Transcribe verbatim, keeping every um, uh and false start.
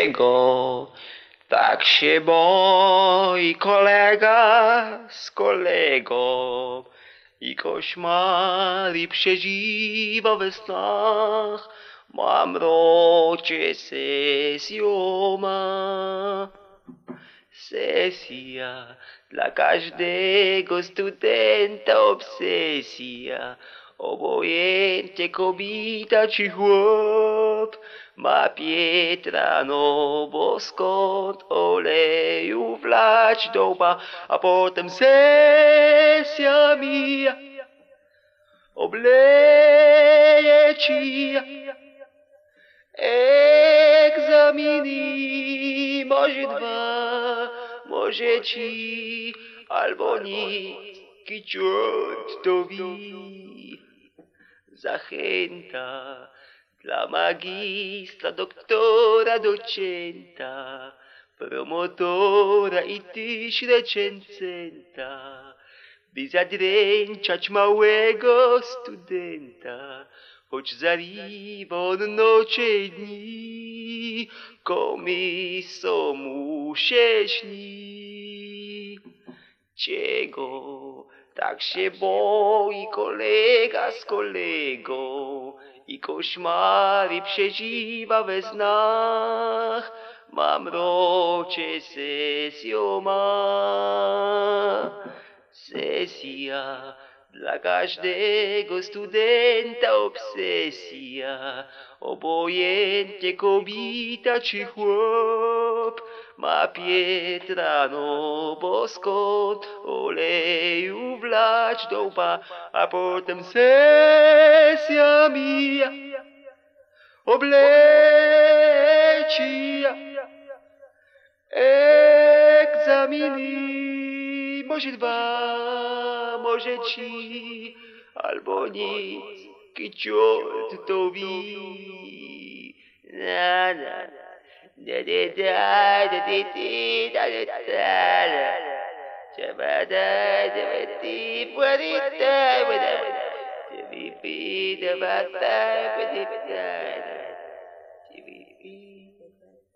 Czego tak się boi kolega z kolegą i koszmary przeżywa we snach? Mamrocie sesją ma. Sesja dla każdego studenta obsesja. Obojętnie kobieta czy chłop ma Pietra, no bo skąd oleju wlać do łba, a potem sesja mija, obleje cija. Egzaminy może dwa, może trzy, albo nic, kiciot to wi. Zachęta dla magistra, doktora, docenta, promotora i tyś recenzenta, by zadręczać małego studenta, choć zariwa nocze dni, komiso mu się śni. Czego tak się boi kolega z kolegą i koszmary przeżywa we snach? Mamrocie sesją ma. Sesja dla każdego studenta obsesja. Obojętnie kobieta czy chłop ma Pietra, no bo skąd oleju wlać do łba, a potem sesja mija, obleci egzaminy może dwa, może trzy, albo nic, kiciot to wi. Na na da da da da da da da da da. Chabada da ti puerita da da. Ti pi da ba da da da.